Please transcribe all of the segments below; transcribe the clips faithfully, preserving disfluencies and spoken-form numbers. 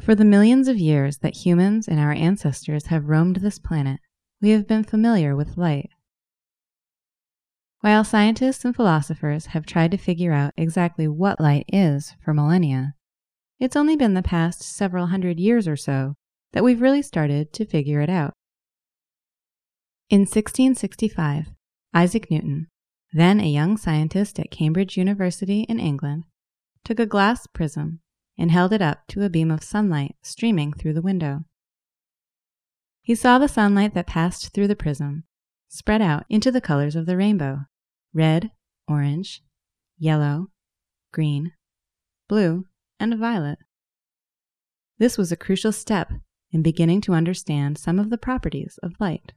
For the millions of years that humans and our ancestors have roamed this planet, we have been familiar with light. While scientists and philosophers have tried to figure out exactly what light is for millennia, it's only been the past several hundred years or so that we've really started to figure it out. In sixteen sixty-five, Isaac Newton, then a young scientist at Cambridge University in England, took a glass prism and held it up to a beam of sunlight streaming through the window. He saw the sunlight that passed through the prism spread out into the colors of the rainbow: red, orange, yellow, green, blue, and violet. This was a crucial step in beginning to understand some of the properties of light.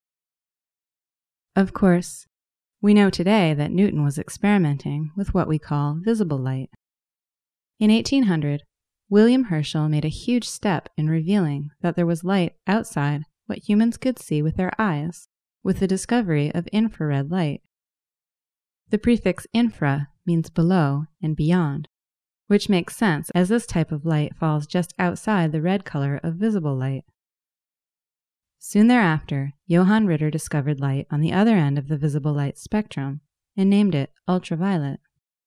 Of course, we know today that Newton was experimenting with what we call visible light. In eighteen hundred, William Herschel made a huge step in revealing that there was light outside what humans could see with their eyes, with the discovery of infrared light. The prefix infra means below and beyond, which makes sense as this type of light falls just outside the red color of visible light. Soon thereafter, Johann Ritter discovered light on the other end of the visible light spectrum and named it ultraviolet.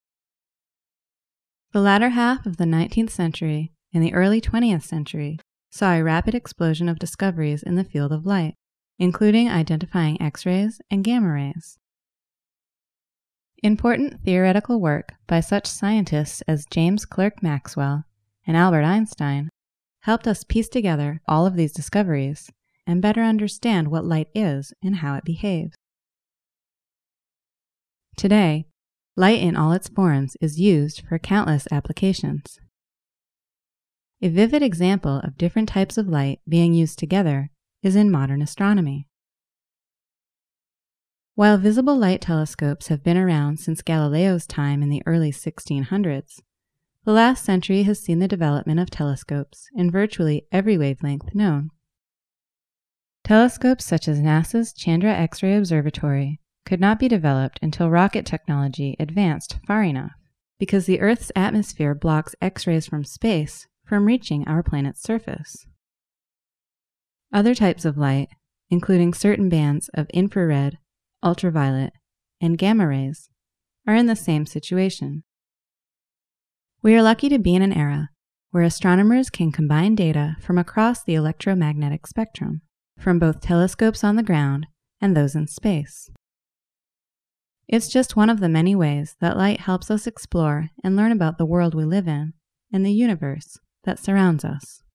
The latter half of the nineteenth century and the early twentieth century saw a rapid explosion of discoveries in the field of light, including identifying X-rays and gamma rays. Important theoretical work by such scientists as James Clerk Maxwell and Albert Einstein helped us piece together all of these discoveries and better understand what light is and how it behaves. Today, light in all its forms is used for countless applications. A vivid example of different types of light being used together is in modern astronomy. While visible light telescopes have been around since Galileo's time in the early sixteen hundreds, the last century has seen the development of telescopes in virtually every wavelength known. Telescopes such as NASA's Chandra X-ray Observatory could not be developed until rocket technology advanced far enough, because the Earth's atmosphere blocks X-rays from space from reaching our planet's surface. Other types of light, including certain bands of infrared, ultraviolet, and gamma rays, are in the same situation. We are lucky to be in an era where astronomers can combine data from across the electromagnetic spectrum, from both telescopes on the ground and those in space. It's just one of the many ways that light helps us explore and learn about the world we live in and the universe that surrounds us.